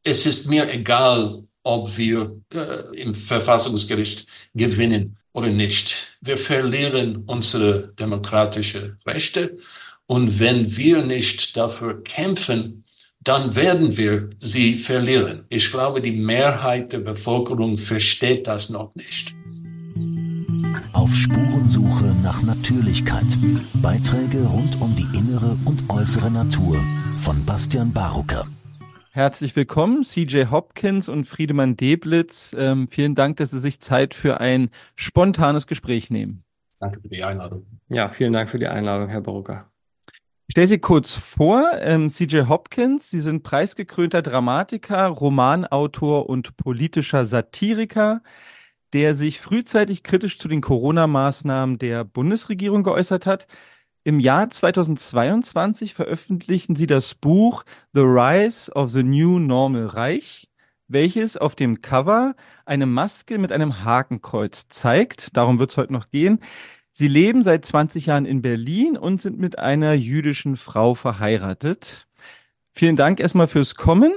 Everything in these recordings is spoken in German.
es ist mir egal, ob wir im Verfassungsgericht gewinnen oder nicht. Wir verlieren unsere demokratischen Rechte. Und wenn wir nicht dafür kämpfen, dann werden wir sie verlieren. Ich glaube, die Mehrheit der Bevölkerung versteht das noch nicht. Auf Spurensuche nach Natürlichkeit. Beiträge rund um die innere und äußere Natur von Bastian Barucker. Herzlich willkommen, C.J. Hopkins und Friedemann Deblitz. Vielen Dank, dass Sie sich Zeit für ein spontanes Gespräch nehmen. Danke für die Einladung. Ja, vielen Dank für die Einladung, Herr Barucker. Ich stelle Sie kurz vor, C.J. Hopkins, Sie sind preisgekrönter Dramatiker, Romanautor und politischer Satiriker, der sich frühzeitig kritisch zu den Corona-Maßnahmen der Bundesregierung geäußert hat. Im Jahr 2022 veröffentlichten Sie das Buch The Rise of the New Normal Reich, welches auf dem Cover eine Maske mit einem Hakenkreuz zeigt. Darum wird es heute noch gehen. Sie leben seit 20 Jahren in Berlin und sind mit einer jüdischen Frau verheiratet. Vielen Dank erstmal fürs Kommen.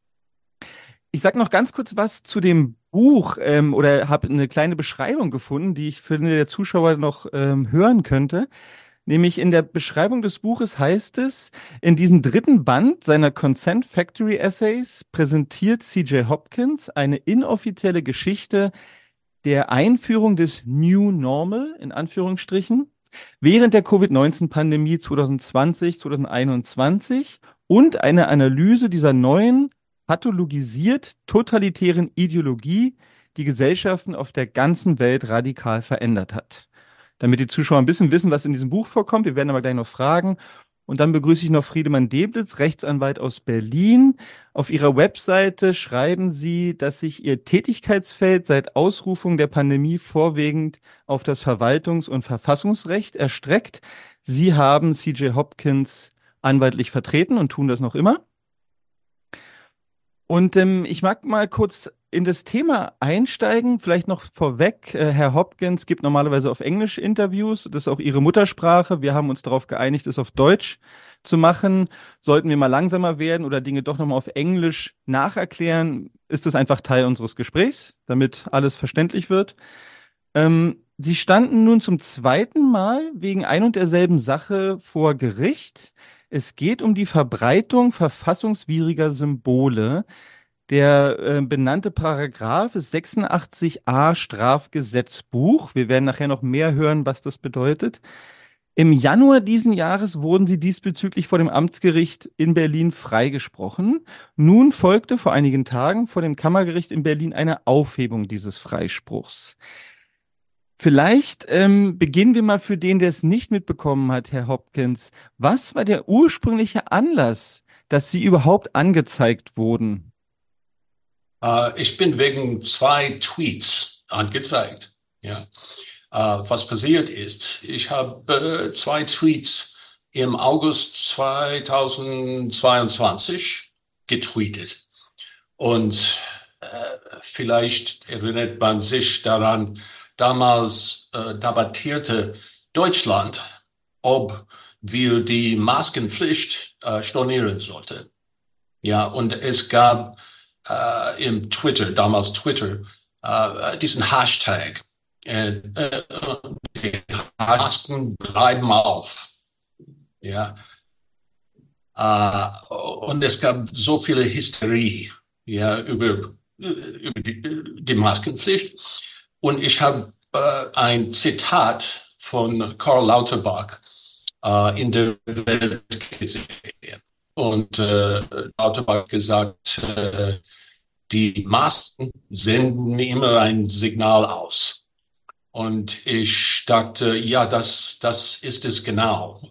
Ich sage noch ganz kurz was zu dem Buch oder habe eine kleine Beschreibung gefunden, die ich finde, der Zuschauer noch hören könnte. Nämlich in der Beschreibung des Buches heißt es, in diesem dritten Band seiner Consent Factory Essays präsentiert C.J. Hopkins eine inoffizielle Geschichte der Einführung des New Normal, in Anführungsstrichen, während der Covid-19-Pandemie 2020, 2021 und eine Analyse dieser neuen, pathologisiert totalitären Ideologie, die Gesellschaften auf der ganzen Welt radikal verändert hat. Damit die Zuschauer ein bisschen wissen, was in diesem Buch vorkommt. Wir werden aber gleich noch fragen. Und dann begrüße ich noch Friedemann Deblitz, Rechtsanwalt aus Berlin. Auf Ihrer Webseite schreiben Sie, dass sich Ihr Tätigkeitsfeld seit Ausrufung der Pandemie vorwiegend auf das Verwaltungs- und Verfassungsrecht erstreckt. Sie haben C.J. Hopkins anwaltlich vertreten und tun das noch immer. Und ich mag mal kurz in das Thema einsteigen, vielleicht noch vorweg. Herr Hopkins gibt normalerweise auf Englisch Interviews, das ist auch Ihre Muttersprache. Wir haben uns darauf geeinigt, es auf Deutsch zu machen. Sollten wir mal langsamer werden oder Dinge doch nochmal auf Englisch nacherklären, ist das einfach Teil unseres Gesprächs, damit alles verständlich wird. Sie standen nun zum zweiten Mal wegen ein und derselben Sache vor Gericht. Es geht um die Verbreitung verfassungswidriger Symbole. Der benannte Paragraph ist 86a Strafgesetzbuch. Wir werden nachher noch mehr hören, was das bedeutet. Im Januar diesen Jahres wurden sie diesbezüglich vor dem Amtsgericht in Berlin freigesprochen. Nun folgte vor einigen Tagen vor dem Kammergericht in Berlin eine Aufhebung dieses Freispruchs. Vielleicht beginnen wir mal für den, der es nicht mitbekommen hat, Herr Hopkins. Was war der ursprüngliche Anlass, dass Sie überhaupt angezeigt wurden? Ich bin wegen 2 Tweets angezeigt. Ja. Was passiert ist, ich habe 2 Tweets im August 2022 getweetet. Und vielleicht erinnert man sich daran, damals debattierte Deutschland, ob wir die Maskenpflicht stornieren sollten. Ja, und es gab im Twitter, damals Twitter, diesen Hashtag. Die Masken bleiben auf. Ja. Und es gab so viele Hysterie, ja, über die Maskenpflicht. Und ich habe ein Zitat von Karl Lauterbach in der Welt gesehen. Und Lauterbach gesagt, die Masken senden immer ein Signal aus. Und ich dachte, ja, das ist es genau.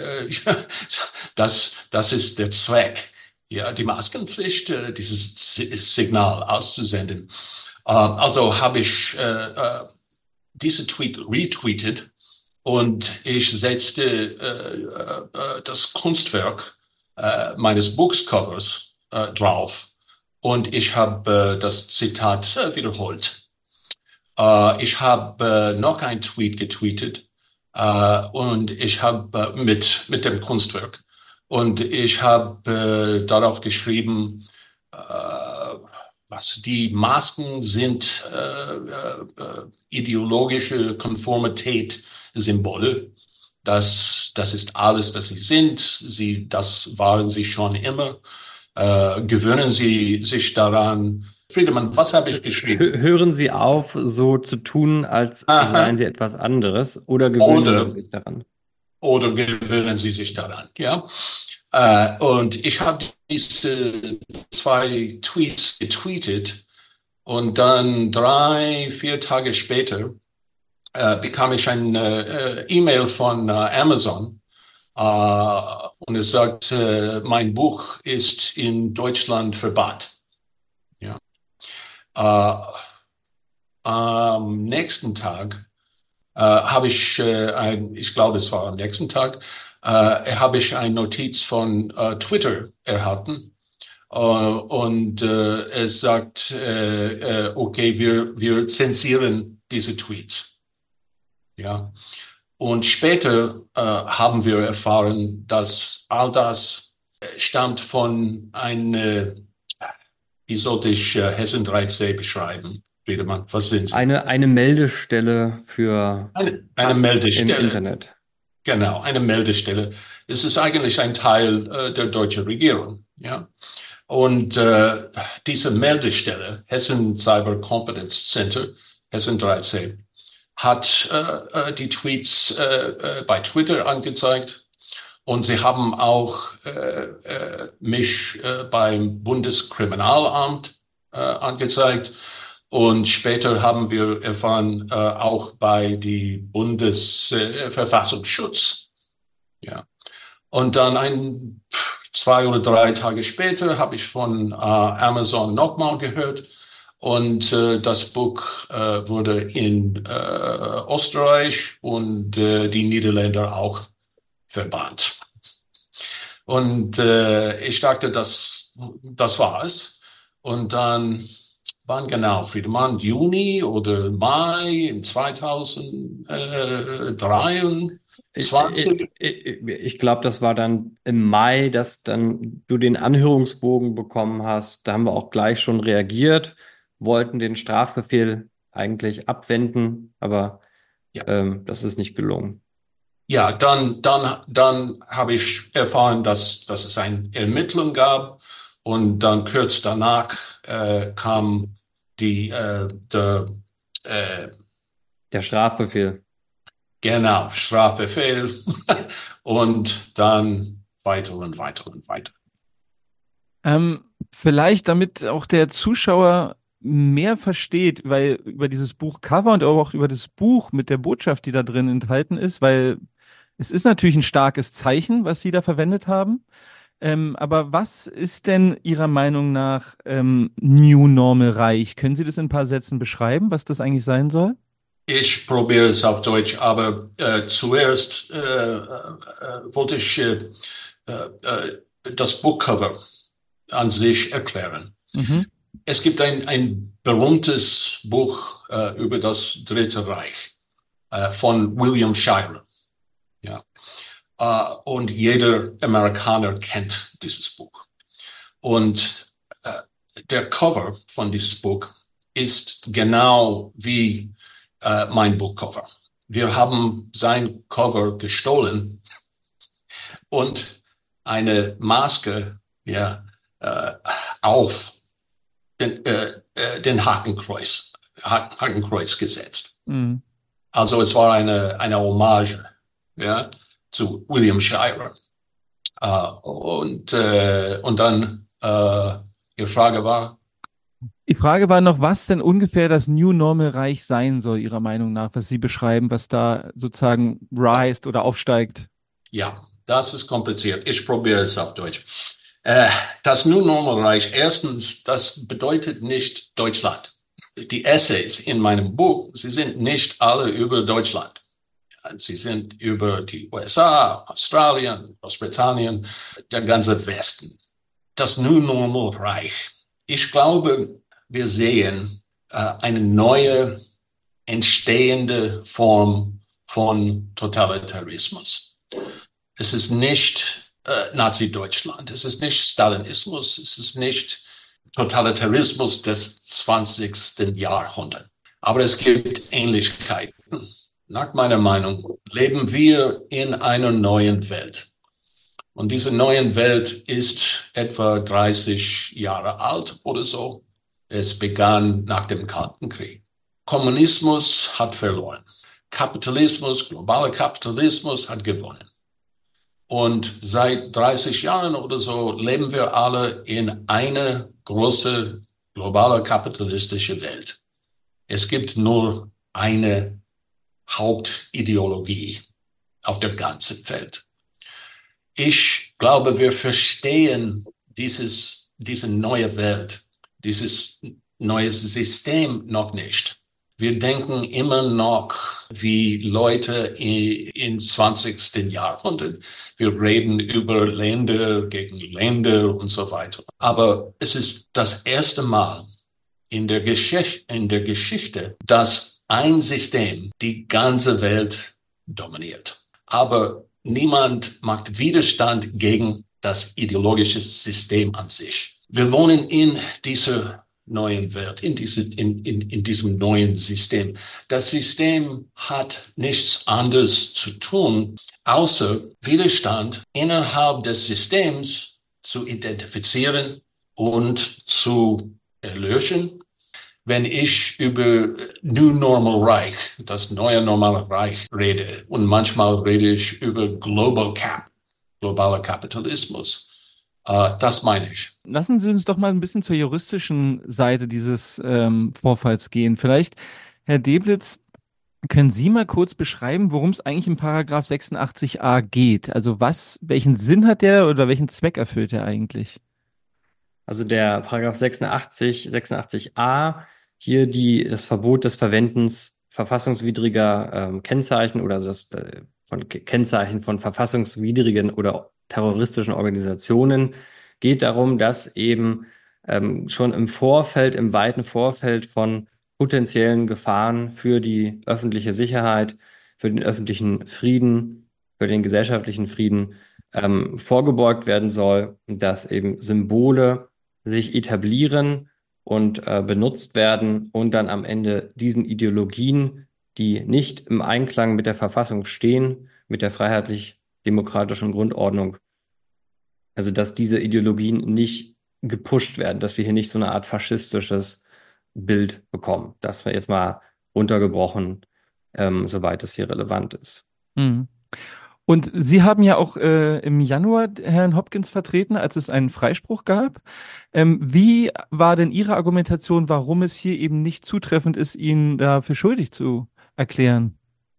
Das ist der Zweck. Ja, die Maskenpflicht, dieses Signal auszusenden. Also habe ich diese Tweet retweetet und ich setzte das Kunstwerk meines Buchcovers drauf und ich habe das Zitat wiederholt. Ich habe noch ein Tweet getweetet und ich habe mit dem Kunstwerk und ich habe darauf geschrieben, die Masken sind ideologische Konformität-Symbole. Das ist alles, das sie sind. Das waren sie schon immer. Gewöhnen Sie sich daran. Friedemann, was habe ich geschrieben? Hören Sie auf, so zu tun, als Aha. seien Sie etwas anderes, oder gewöhnen Sie sich daran? Oder gewöhnen Sie sich daran, ja? Und ich habe diese 2 Tweets getweetet und dann 3, 4 Tage später bekam ich eine E-Mail von Amazon und es sagt, mein Buch ist in Deutschland verbannt. Ja. Am nächsten Tag habe ich, ich glaube, es war am nächsten Tag, habe ich eine Notiz von Twitter erhalten. Und es sagt, okay, wir zensieren diese Tweets. Ja. Und später haben wir erfahren, dass all das stammt von einer, wie sollte ich Hessen 3C beschreiben? Friedemann, was sind Sie? Eine Meldestelle für Eine Hass Meldestelle. im Internet. Genau, eine Meldestelle. Es ist eigentlich ein Teil der deutschen Regierung. Ja. Und diese Meldestelle, Hessen Cyber Competence Center, Hessen 3C, hat die Tweets bei Twitter angezeigt. Und sie haben auch mich beim Bundeskriminalamt angezeigt. Und später haben wir erfahren, auch bei die Bundesverfassungsschutz. Ja. Und dann 2 oder 3 Tage später habe ich von Amazon nochmal gehört. Und das Buch wurde in Österreich und die Niederländer auch verbannt. Und ich dachte, das war es. Und dann, wann genau, Friedemann, Juni oder Mai in 2023? Ich glaube, das war dann im Mai, dass dann du den Anhörungsbogen bekommen hast. Da haben wir auch gleich schon reagiert, wollten den Strafbefehl eigentlich abwenden, aber Ja. Das ist nicht gelungen. Ja, dann habe ich erfahren, dass es eine Ermittlung gab und dann kurz danach kam der Strafbefehl. Genau, Strafbefehl und dann weiter und weiter und weiter. Vielleicht, damit auch der Zuschauer mehr versteht, weil über dieses Buchcover und auch über das Buch mit der Botschaft, die da drin enthalten ist, weil es ist natürlich ein starkes Zeichen, was Sie da verwendet haben. Aber was ist denn Ihrer Meinung nach New Normal reich? Können Sie das in ein paar Sätzen beschreiben, was das eigentlich sein soll? Ich probiere es auf Deutsch, aber zuerst wollte ich das Buchcover an sich erklären. Mhm. Es gibt ein berühmtes Buch über das Dritte Reich von William Shirer. Ja. Und jeder Amerikaner kennt dieses Buch. Und der Cover von diesem Buch ist genau wie mein Buchcover. Wir haben sein Cover gestohlen und eine Maske auf den Hakenkreuz gesetzt. Mhm. Also es war eine Hommage zu William Shirer. Und dann Ihre Frage war? Die Frage war noch, was denn ungefähr das New Normal Reich sein soll, Ihrer Meinung nach, was Sie beschreiben, was da sozusagen rise oder aufsteigt. Ja, das ist kompliziert. Ich probiere es auf Deutsch. Das New Normal Reich, erstens, das bedeutet nicht Deutschland. Die Essays in meinem Buch, sie sind nicht alle über Deutschland. Sie sind über die USA, Australien, Großbritannien, der ganze Westen. Das New Normal Reich. Ich glaube, wir sehen eine neue entstehende Form von Totalitarismus. Es ist nicht Nazi-Deutschland, es ist nicht Stalinismus, es ist nicht Totalitarismus des 20. Jahrhunderts. Aber es gibt Ähnlichkeiten. Nach meiner Meinung leben wir in einer neuen Welt. Und diese neue Welt ist etwa 30 Jahre alt oder so. Es begann nach dem Kalten Krieg. Kommunismus hat verloren. Kapitalismus, globaler Kapitalismus hat gewonnen. Und seit 30 Jahren oder so leben wir alle in einer großen globalen kapitalistischen Welt. Es gibt nur eine Hauptideologie auf der ganzen Welt. Ich glaube, wir verstehen diese neue Welt, dieses neue System noch nicht. Wir denken immer noch wie Leute im 20. Jahrhundert. Wir reden über Länder gegen Länder und so weiter. Aber es ist das erste Mal in der Geschichte, dass ein System die ganze Welt dominiert. Aber niemand macht Widerstand gegen das ideologische System an sich. Wir wohnen in dieser neuen Welt, in diesem neuen System. Das System hat nichts anderes zu tun, außer Widerstand innerhalb des Systems zu identifizieren und zu erlöschen. Wenn ich über New Normal Reich, das neue normale Reich rede, und manchmal rede ich über globaler Kapitalismus, das meine ich. Lassen Sie uns doch mal ein bisschen zur juristischen Seite dieses Vorfalls gehen. Vielleicht, Herr Deblitz, können Sie mal kurz beschreiben, worum es eigentlich im Paragraph 86a geht? Also welchen Sinn hat der oder welchen Zweck erfüllt er eigentlich? Also der Paragraph 86a, hier das Verbot des Verwendens verfassungswidriger Kennzeichen oder also von Kennzeichen von verfassungswidrigen oder terroristischen Organisationen, geht darum, dass eben schon im weiten Vorfeld von potenziellen Gefahren für die öffentliche Sicherheit, für den öffentlichen Frieden, für den gesellschaftlichen Frieden vorgebeugt werden soll, dass eben Symbole sich etablieren und benutzt werden und dann am Ende diesen Ideologien, die nicht im Einklang mit der Verfassung stehen, mit der freiheitlich-demokratischen Grundordnung, also dass diese Ideologien nicht gepusht werden, dass wir hier nicht so eine Art faschistisches Bild bekommen. Das war jetzt mal runtergebrochen, soweit es hier relevant ist. Mhm. Und Sie haben ja auch im Januar Herrn Hopkins vertreten, als es einen Freispruch gab. Wie war denn Ihre Argumentation, warum es hier eben nicht zutreffend ist, ihn dafür schuldig zu erklären?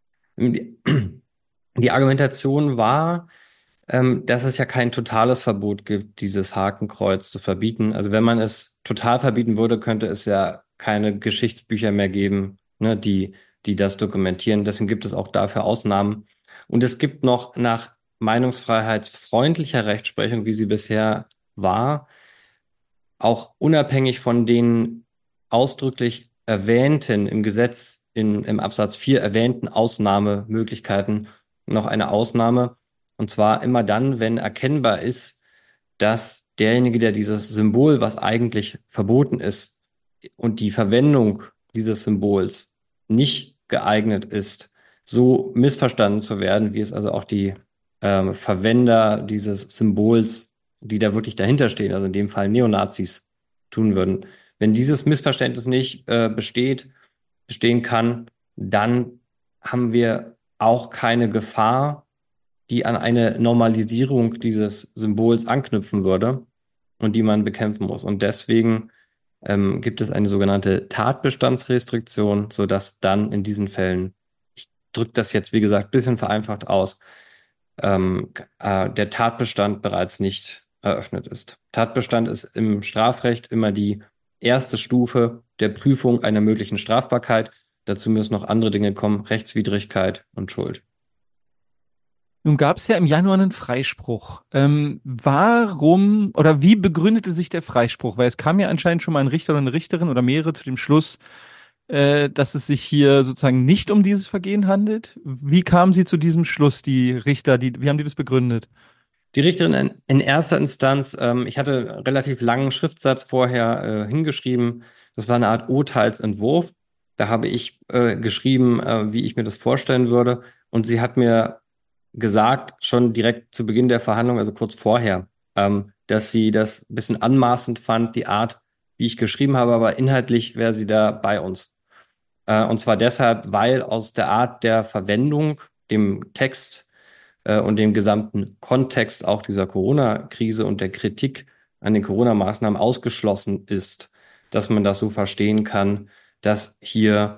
Die Argumentation war, dass es ja kein totales Verbot gibt, dieses Hakenkreuz zu verbieten. Also wenn man es total verbieten würde, könnte es ja keine Geschichtsbücher mehr geben, ne, die das dokumentieren. Deswegen gibt es auch dafür Ausnahmen. Und es gibt noch nach meinungsfreiheitsfreundlicher Rechtsprechung, wie sie bisher war, auch unabhängig von den ausdrücklich erwähnten, im Gesetz im Absatz 4 erwähnten Ausnahmemöglichkeiten, noch eine Ausnahme. Und zwar immer dann, wenn erkennbar ist, dass derjenige, der dieses Symbol, was eigentlich verboten ist, und die Verwendung dieses Symbols nicht geeignet ist, so missverstanden zu werden, wie es also auch die Verwender dieses Symbols, die da wirklich dahinter stehen, also in dem Fall Neonazis, tun würden. Wenn dieses Missverständnis nicht bestehen kann, dann haben wir auch keine Gefahr, die an eine Normalisierung dieses Symbols anknüpfen würde und die man bekämpfen muss. Und deswegen gibt es eine sogenannte Tatbestandsrestriktion, sodass dann in diesen Fällen, ich drücke das jetzt, wie gesagt, ein bisschen vereinfacht aus, der Tatbestand bereits nicht eröffnet ist. Tatbestand ist im Strafrecht immer die erste Stufe der Prüfung einer möglichen Strafbarkeit. Dazu müssen noch andere Dinge kommen, Rechtswidrigkeit und Schuld. Nun gab es ja im Januar einen Freispruch. Warum oder wie begründete sich der Freispruch? Weil es kam ja anscheinend schon mal ein Richter oder eine Richterin oder mehrere zu dem Schluss, dass es sich hier sozusagen nicht um dieses Vergehen handelt. Wie kamen Sie zu diesem Schluss, die Richter? Wie haben die das begründet? Die Richterin in erster Instanz, ich hatte einen relativ langen Schriftsatz vorher hingeschrieben. Das war eine Art Urteilsentwurf. Da habe ich geschrieben, wie ich mir das vorstellen würde. Und sie hat mir gesagt, schon direkt zu Beginn der Verhandlung, also kurz vorher, dass sie das ein bisschen anmaßend fand, die Art, wie ich geschrieben habe, aber inhaltlich wäre sie da bei uns. Und zwar deshalb, weil aus der Art der Verwendung, dem Text und dem gesamten Kontext auch dieser Corona-Krise und der Kritik an den Corona-Maßnahmen ausgeschlossen ist, dass man das so verstehen kann, dass hier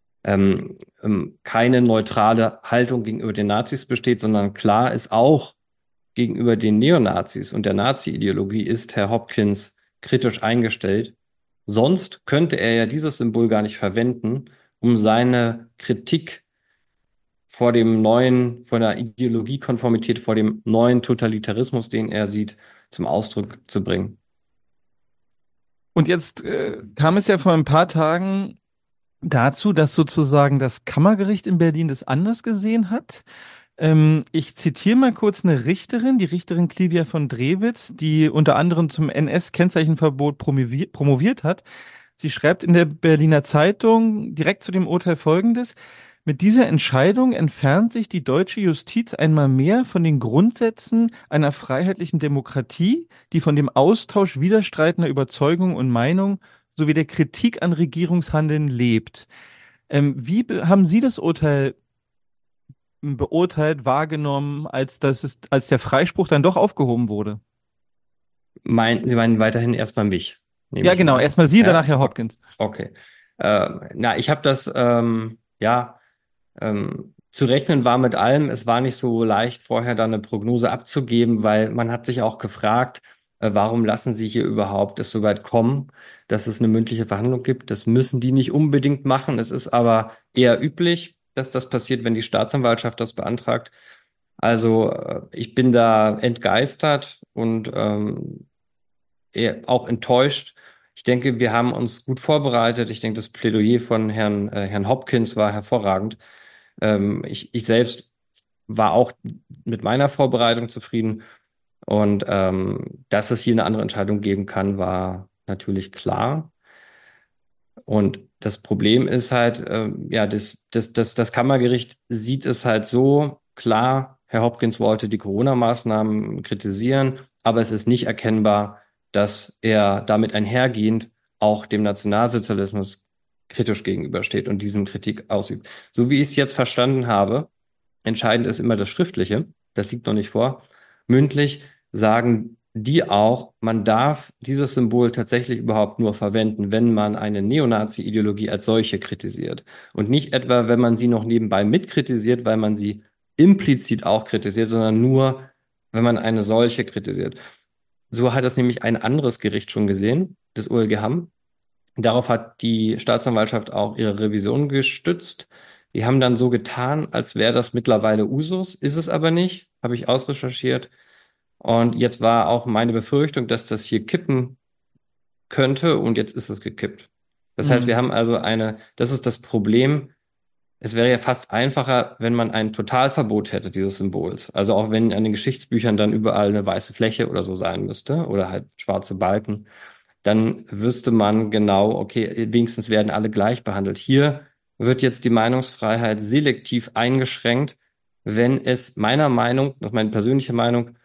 keine neutrale Haltung gegenüber den Nazis besteht, sondern klar ist auch gegenüber den Neonazis und der Nazi-Ideologie ist Herr Hopkins kritisch eingestellt. Sonst könnte er ja dieses Symbol gar nicht verwenden, um seine Kritik vor der Ideologiekonformität, vor dem neuen Totalitarismus, den er sieht, zum Ausdruck zu bringen. Und jetzt kam es ja vor ein paar Tagen dazu, dass sozusagen das Kammergericht in Berlin das anders gesehen hat. Ich zitiere mal kurz eine Richterin, die Richterin Clivia von Drewitz, die unter anderem zum NS-Kennzeichenverbot promoviert hat. Sie schreibt in der Berliner Zeitung direkt zu dem Urteil Folgendes: Mit dieser Entscheidung entfernt sich die deutsche Justiz einmal mehr von den Grundsätzen einer freiheitlichen Demokratie, die von dem Austausch widerstreitender Überzeugungen und Meinungen sowie der Kritik an Regierungshandeln lebt. Haben Sie das Urteil beurteilt, wahrgenommen, als als der Freispruch dann doch aufgehoben wurde? Sie meinen weiterhin erstmal mich, nehme Ja, ich genau. an. Erstmal Sie und Ja? danach Herr Hopkins. Okay. Ich habe das, zu rechnen war mit allem. Es war nicht so leicht, vorher da eine Prognose abzugeben, weil man hat sich auch gefragt, warum lassen Sie hier überhaupt es so weit kommen, dass es eine mündliche Verhandlung gibt. Das müssen die nicht unbedingt machen. Es ist aber eher üblich, dass das passiert, wenn die Staatsanwaltschaft das beantragt. Also ich bin da entgeistert und eher auch enttäuscht. Ich denke, wir haben uns gut vorbereitet. Ich denke, das Plädoyer von Herrn Hopkins war hervorragend. Ich selbst war auch mit meiner Vorbereitung zufrieden. Und dass es hier eine andere Entscheidung geben kann, war natürlich klar. Und das Problem ist halt, das Kammergericht sieht es halt so klar, Herr Hopkins wollte die Corona-Maßnahmen kritisieren, aber es ist nicht erkennbar, dass er damit einhergehend auch dem Nationalsozialismus kritisch gegenübersteht und diesem Kritik ausübt. So wie ich es jetzt verstanden habe, entscheidend ist immer das Schriftliche, das liegt noch nicht vor. Mündlich sagen die auch, man darf dieses Symbol tatsächlich überhaupt nur verwenden, wenn man eine Neonazi-Ideologie als solche kritisiert. Und nicht etwa, wenn man sie noch nebenbei mitkritisiert, weil man sie implizit auch kritisiert, sondern nur, wenn man eine solche kritisiert. So hat es nämlich ein anderes Gericht schon gesehen, das OLG Hamm. Darauf hat die Staatsanwaltschaft auch ihre Revision gestützt. Die haben dann so getan, als wäre das mittlerweile Usus, ist es aber nicht, habe ich ausrecherchiert. Und jetzt war auch meine Befürchtung, dass das hier kippen könnte und jetzt ist es gekippt. Das heißt, wir haben also das ist das Problem. Es wäre ja fast einfacher, wenn man ein Totalverbot hätte dieses Symbols. Also auch wenn an den Geschichtsbüchern dann überall eine weiße Fläche oder so sein müsste oder halt schwarze Balken, dann wüsste man genau, okay, wenigstens werden alle gleich behandelt. Hier wird jetzt die Meinungsfreiheit selektiv eingeschränkt, wenn es meiner Meinung, das ist meine persönliche Meinung,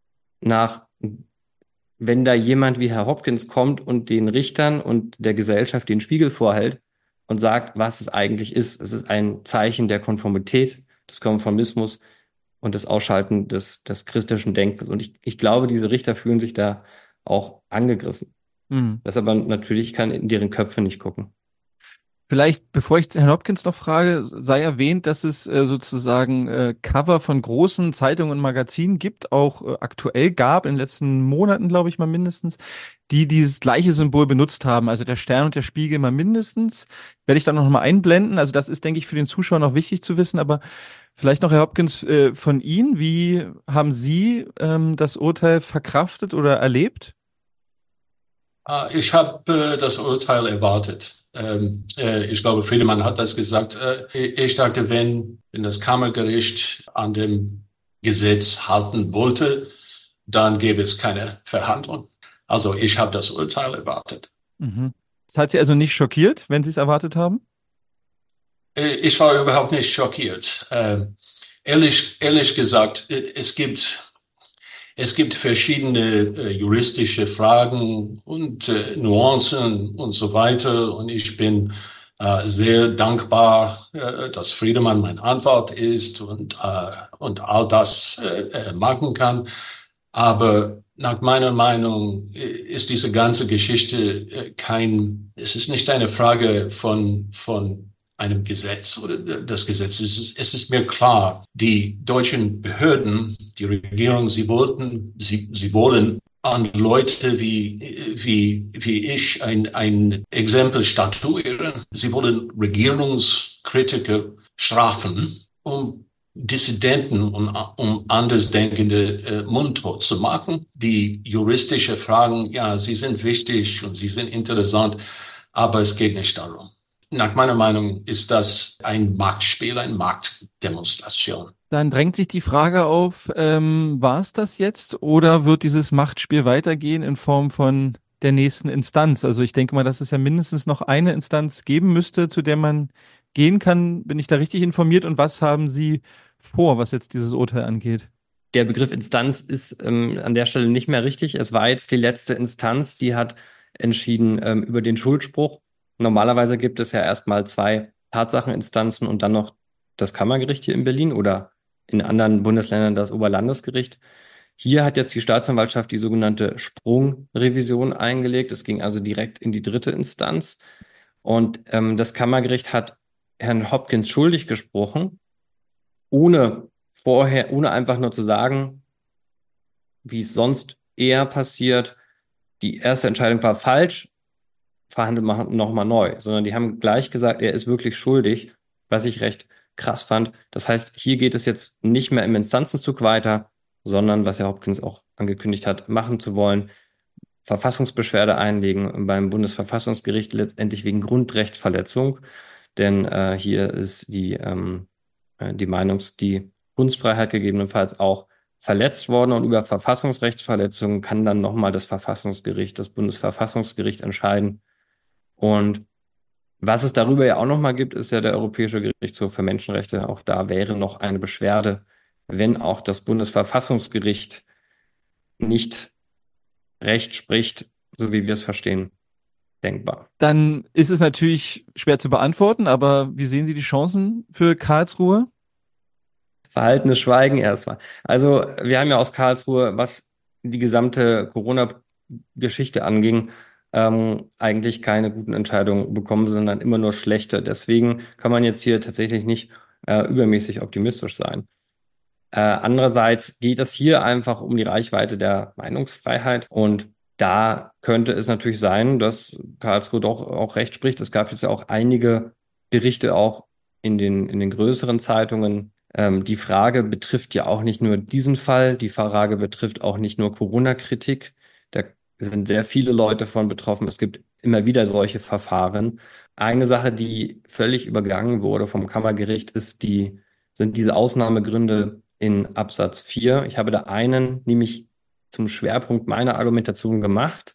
wenn da jemand wie Herr Hopkins kommt und den Richtern und der Gesellschaft den Spiegel vorhält und sagt, was es eigentlich ist. Es ist ein Zeichen der Konformität, des Konformismus und des Ausschalten des christlichen Denkens. Und ich glaube, diese Richter fühlen sich da auch angegriffen. Das aber natürlich, ich kann in deren Köpfe nicht gucken. Vielleicht, bevor ich Herrn Hopkins noch frage, sei erwähnt, dass es sozusagen Cover von großen Zeitungen und Magazinen gibt, auch aktuell gab, in den letzten Monaten, glaube ich mal mindestens, die dieses gleiche Symbol benutzt haben. Also der Stern und der Spiegel mal mindestens. Werde ich dann noch mal einblenden. Also das ist, denke ich, für den Zuschauer noch wichtig zu wissen. Aber vielleicht noch, Herr Hopkins, von Ihnen, wie haben Sie das Urteil verkraftet oder erlebt? Ich habe das Urteil erwartet. Ich glaube, Friedemann hat das gesagt. Ich dachte, wenn das Kammergericht an dem Gesetz halten wollte, dann gäbe es keine Verhandlung. Also ich habe das Urteil erwartet. Mhm. Das hat Sie also nicht schockiert, wenn Sie es erwartet haben? Ich war überhaupt nicht schockiert. Ehrlich gesagt, es gibt verschiedene juristische Fragen und Nuancen und so weiter. Und ich bin sehr dankbar, dass Friedemann mein Anwalt ist und all das machen kann. Aber nach meiner Meinung ist diese ganze Geschichte es ist nicht eine Frage von einem Gesetz oder das Gesetz. Es ist mir klar, die deutschen Behörden, die Regierung, sie wollen an Leute wie ich ein Exempel statuieren. Sie wollen Regierungskritiker strafen, um Dissidenten und um Andersdenkende mundtot zu machen. Die juristische Fragen, ja, sie sind wichtig und sie sind interessant, aber es geht nicht darum. Nach meiner Meinung ist das ein Machtspiel, eine Machtdemonstration. Dann drängt sich die Frage auf, war es das jetzt oder wird dieses Machtspiel weitergehen in Form von der nächsten Instanz? Also ich denke mal, dass es ja mindestens noch eine Instanz geben müsste, zu der man gehen kann. Bin ich da richtig informiert? Und was haben Sie vor, was jetzt dieses Urteil angeht? Der Begriff Instanz ist an der Stelle nicht mehr richtig. Es war jetzt die letzte Instanz, die hat entschieden über den Schuldspruch. Normalerweise gibt es ja erstmal 2 Tatsacheninstanzen und dann noch das Kammergericht hier in Berlin oder in anderen Bundesländern das Oberlandesgericht. Hier hat jetzt die Staatsanwaltschaft die sogenannte Sprungrevision eingelegt. Es ging also direkt in die 3. Instanz. Und das Kammergericht hat Herrn Hopkins schuldig gesprochen, ohne einfach nur zu sagen, wie es sonst eher passiert, die erste Entscheidung war falsch, verhandelt man nochmal neu, sondern die haben gleich gesagt, er ist wirklich schuldig, was ich recht krass fand. Das heißt, hier geht es jetzt nicht mehr im Instanzenzug weiter, sondern, was Herr Hopkins auch angekündigt hat, machen zu wollen, Verfassungsbeschwerde einlegen beim Bundesverfassungsgericht, letztendlich wegen Grundrechtsverletzung. Denn hier ist die Kunstfreiheit gegebenenfalls auch verletzt worden und über Verfassungsrechtsverletzungen kann dann nochmal das Bundesverfassungsgericht entscheiden. Und was es darüber ja auch nochmal gibt, ist ja der Europäische Gerichtshof für Menschenrechte. Auch da wäre noch eine Beschwerde, wenn auch das Bundesverfassungsgericht nicht Recht spricht, so wie wir es verstehen, denkbar. Dann ist es natürlich schwer zu beantworten, aber wie sehen Sie die Chancen für Karlsruhe? Verhaltenes Schweigen erstmal. Also wir haben ja aus Karlsruhe, was die gesamte Corona-Geschichte anging, eigentlich keine guten Entscheidungen bekommen, sondern immer nur schlechte. Deswegen kann man jetzt hier tatsächlich nicht übermäßig optimistisch sein. Andererseits geht es hier einfach um die Reichweite der Meinungsfreiheit und da könnte es natürlich sein, dass Karlsruhe doch auch Recht spricht. Es gab jetzt ja auch einige Berichte auch in den größeren Zeitungen. Die Frage betrifft ja auch nicht nur diesen Fall, die Frage betrifft auch nicht nur Corona-Kritik. Da sind sehr viele Leute von betroffen. Es gibt immer wieder solche Verfahren. Eine Sache, die völlig übergangen wurde vom Kammergericht, sind diese Ausnahmegründe in Absatz 4. Ich habe da einen nämlich zum Schwerpunkt meiner Argumentation gemacht,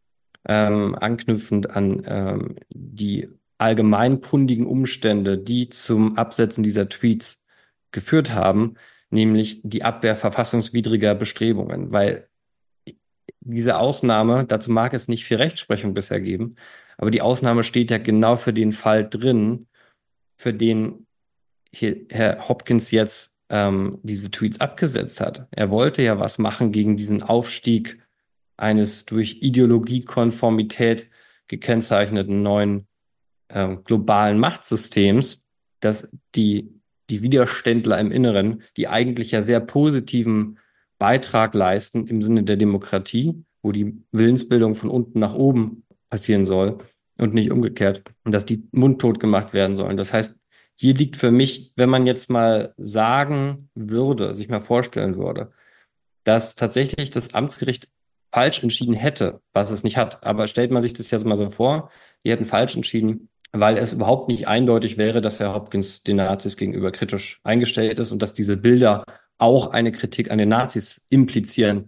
anknüpfend an die allgemeinkundigen Umstände, die zum Absetzen dieser Tweets geführt haben, nämlich die Abwehr verfassungswidriger Bestrebungen, weil diese Ausnahme, dazu mag es nicht viel Rechtsprechung bisher geben, aber die Ausnahme steht ja genau für den Fall drin, für den hier Herr Hopkins jetzt diese Tweets abgesetzt hat. Er wollte ja was machen gegen diesen Aufstieg eines durch Ideologiekonformität gekennzeichneten neuen globalen Machtsystems, das die Widerständler im Inneren, die eigentlich ja sehr positiven Beitrag leisten im Sinne der Demokratie, wo die Willensbildung von unten nach oben passieren soll und nicht umgekehrt, und dass die mundtot gemacht werden sollen. Das heißt, hier liegt für mich, wenn man jetzt mal sagen würde, sich mal vorstellen würde, dass tatsächlich das Amtsgericht falsch entschieden hätte, was es nicht hat. Aber stellt man sich das jetzt mal so vor, die hätten falsch entschieden, weil es überhaupt nicht eindeutig wäre, dass Herr Hopkins den Nazis gegenüber kritisch eingestellt ist und dass diese Bilder auch eine Kritik an den Nazis implizieren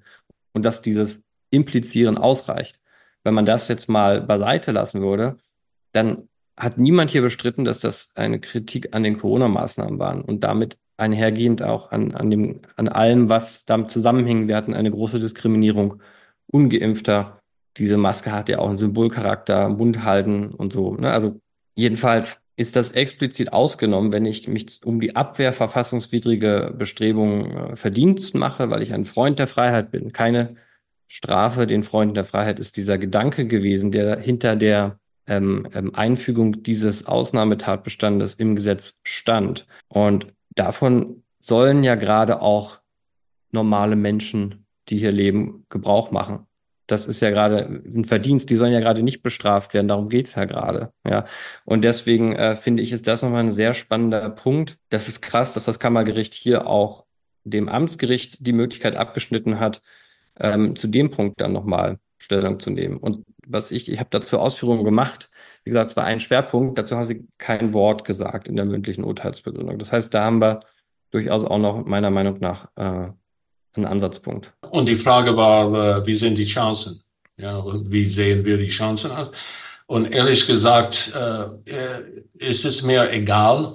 und dass dieses Implizieren ausreicht. Wenn man das jetzt mal beiseite lassen würde, dann hat niemand hier bestritten, dass das eine Kritik an den Corona-Maßnahmen waren und damit einhergehend auch an allem, was damit zusammenhing. Wir hatten eine große Diskriminierung Ungeimpfter. Diese Maske hat ja auch einen Symbolcharakter, Mund halten und so, ne? Also jedenfalls ist das explizit ausgenommen, wenn ich mich um die Abwehr verfassungswidrige Bestrebungen verdient mache, weil ich ein Freund der Freiheit bin. Keine Strafe den Freunden der Freiheit ist dieser Gedanke gewesen, der hinter der Einfügung dieses Ausnahmetatbestandes im Gesetz stand. Und davon sollen ja gerade auch normale Menschen, die hier leben, Gebrauch machen. Das ist ja gerade ein Verdienst. Die sollen ja gerade nicht bestraft werden. Darum geht's ja gerade. Ja. Und deswegen finde ich, ist das nochmal ein sehr spannender Punkt. Das ist krass, dass das Kammergericht hier auch dem Amtsgericht die Möglichkeit abgeschnitten hat, zu dem Punkt dann nochmal Stellung zu nehmen. Und ich habe dazu Ausführungen gemacht. Wie gesagt, es war ein Schwerpunkt. Dazu haben sie kein Wort gesagt in der mündlichen Urteilsbegründung. Das heißt, da haben wir durchaus auch noch meiner Meinung nach einen Ansatzpunkt. Und die Frage war, wie sind die Chancen? Ja, und wie sehen wir die Chancen aus? Und ehrlich gesagt, ist es mir egal,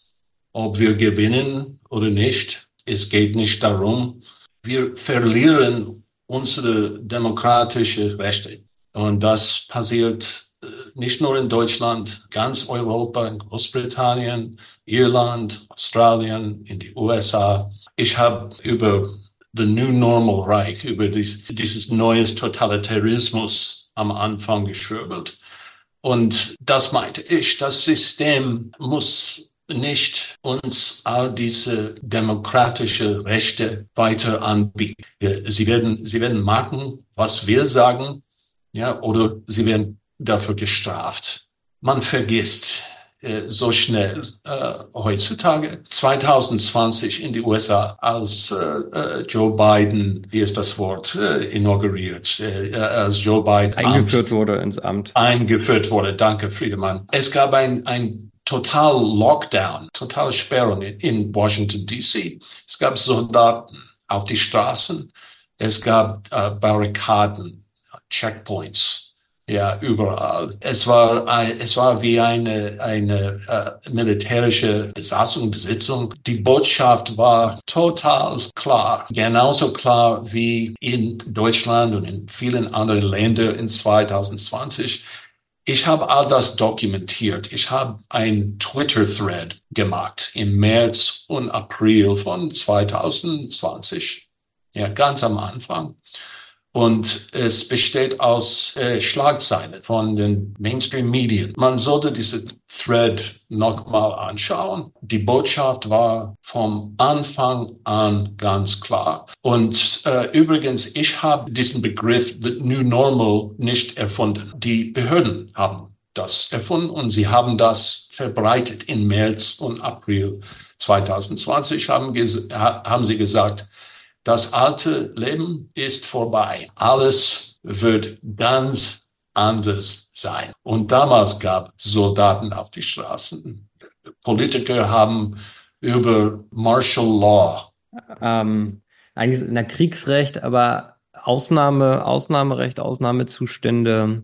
ob wir gewinnen oder nicht. Es geht nicht darum. Wir verlieren unsere demokratischen Rechte. Und das passiert nicht nur in Deutschland, ganz Europa, in Großbritannien, Irland, Australien, in die USA. Ich habe über the New Normal Reich, über dieses neues Totalitarismus am Anfang geschwurbelt. Und das meinte ich, das System muss nicht uns all diese demokratische Rechte weiter anbieten. Sie werden machen, was wir sagen, ja, oder sie werden dafür gestraft. Man vergisst so schnell heutzutage. 2020 in die USA, als Joe Biden, wie ist das Wort, inauguriert, als Joe Biden eingeführt wurde ins Amt. Eingeführt wurde, danke Friedemann. Es gab ein total Lockdown, total Sperrung in Washington, D.C. Es gab Soldaten auf die Straßen, es gab Barrikaden, Checkpoints, ja, überall. Es war wie eine militärische Besatzung, Besitzung. Die Botschaft war total klar. Genauso klar wie in Deutschland und in vielen anderen Ländern in 2020. Ich habe all das dokumentiert. Ich habe ein Twitter-Thread gemacht im März und April von 2020. Ja, ganz am Anfang. Und es besteht aus Schlagzeilen von den Mainstream-Medien. Man sollte diese Thread nochmal anschauen. Die Botschaft war vom Anfang an ganz klar. Und übrigens, ich habe diesen Begriff The New Normal nicht erfunden. Die Behörden haben das erfunden und sie haben das verbreitet im März und April 2020, haben sie gesagt, das alte Leben ist vorbei. Alles wird ganz anders sein. Und damals gab es Soldaten auf die Straßen. Politiker haben über Martial Law. Eigentlich in der Kriegsrecht, aber Ausnahmerecht, Ausnahmezustände.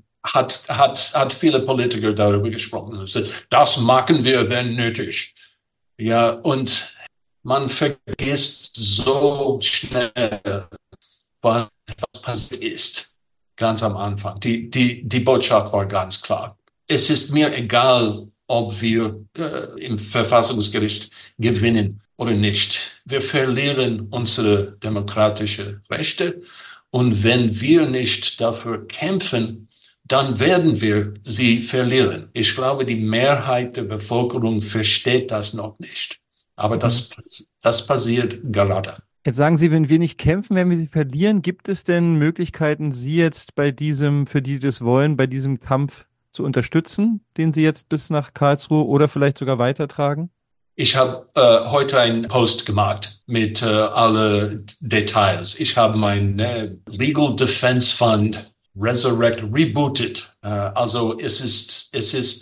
Hat viele Politiker darüber gesprochen. Das machen wir, wenn nötig. Ja, und man vergisst so schnell, was passiert ist, ganz am Anfang. Die Botschaft war ganz klar. Es ist mir egal, ob wir im Verfassungsgericht gewinnen oder nicht. Wir verlieren unsere demokratischen Rechte. Und wenn wir nicht dafür kämpfen, dann werden wir sie verlieren. Ich glaube, die Mehrheit der Bevölkerung versteht das noch nicht. Aber das passiert gerade. Jetzt sagen Sie, wenn wir nicht kämpfen, werden wir sie verlieren. Gibt es denn Möglichkeiten, Sie jetzt für die das wollen, bei diesem Kampf zu unterstützen, den Sie jetzt bis nach Karlsruhe oder vielleicht sogar weitertragen? Ich habe heute einen Post gemacht mit alle Details. Ich habe mein Legal Defense Fund rebooted. Also es ist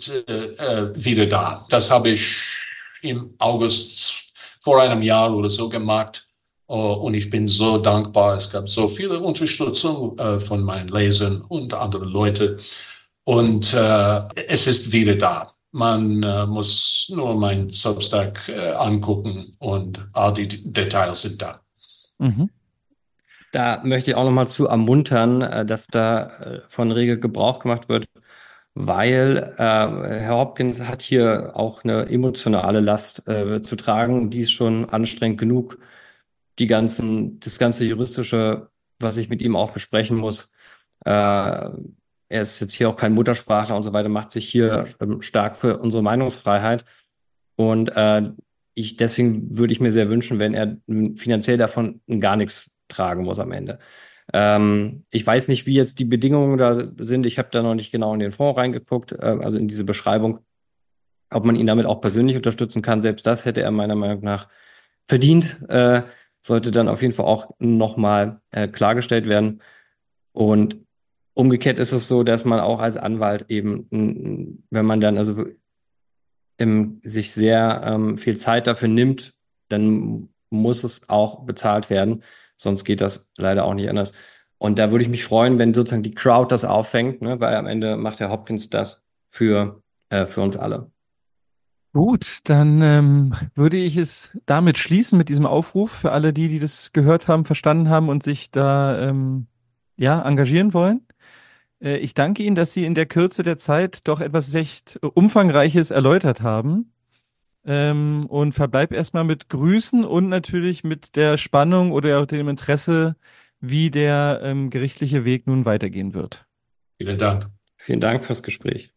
wieder da. Das habe ich im August vor einem Jahr oder so gemacht. Und ich bin so dankbar. Es gab so viele Unterstützung von meinen Lesern und anderen Leuten. Und es ist wieder da. Man muss nur mein Substack angucken und all die Details sind da. Mhm. Da möchte ich auch nochmal zu ermuntern, dass da von rege Gebrauch gemacht wird, weil Herr Hopkins hat hier auch eine emotionale Last zu tragen. Die ist schon anstrengend genug. Das ganze Juristische, was ich mit ihm auch besprechen muss. Er ist jetzt hier auch kein Muttersprachler und so weiter, macht sich hier stark für unsere Meinungsfreiheit. Und deswegen würde ich mir sehr wünschen, wenn er finanziell davon gar nichts tragen muss am Ende. Ich weiß nicht, wie jetzt die Bedingungen da sind. Ich habe da noch nicht genau in den Fonds reingeguckt, also in diese Beschreibung, ob man ihn damit auch persönlich unterstützen kann. Selbst das hätte er meiner Meinung nach verdient. Sollte dann auf jeden Fall auch nochmal klargestellt werden. Und umgekehrt ist es so, dass man auch als Anwalt eben, wenn man dann also sich sehr viel Zeit dafür nimmt, dann muss es auch bezahlt werden. Sonst geht das leider auch nicht anders. Und da würde ich mich freuen, wenn sozusagen die Crowd das auffängt, ne? Weil am Ende macht Herr Hopkins das für uns alle. Gut, dann würde ich es damit schließen mit diesem Aufruf für alle die das gehört haben, verstanden haben und sich da engagieren wollen. Ich danke Ihnen, dass Sie in der Kürze der Zeit doch etwas recht Umfangreiches erläutert haben. Und verbleib erstmal mit Grüßen und natürlich mit der Spannung oder auch dem Interesse, wie der gerichtliche Weg nun weitergehen wird. Vielen Dank. Vielen Dank fürs Gespräch.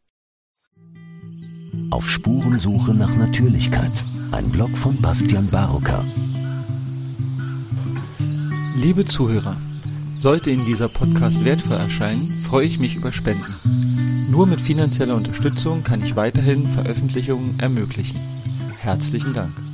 Auf Spurensuche nach Natürlichkeit. Ein Blog von Bastian Barocker. Liebe Zuhörer, sollte Ihnen dieser Podcast wertvoll erscheinen, freue ich mich über Spenden. Nur mit finanzieller Unterstützung kann ich weiterhin Veröffentlichungen ermöglichen. Herzlichen Dank.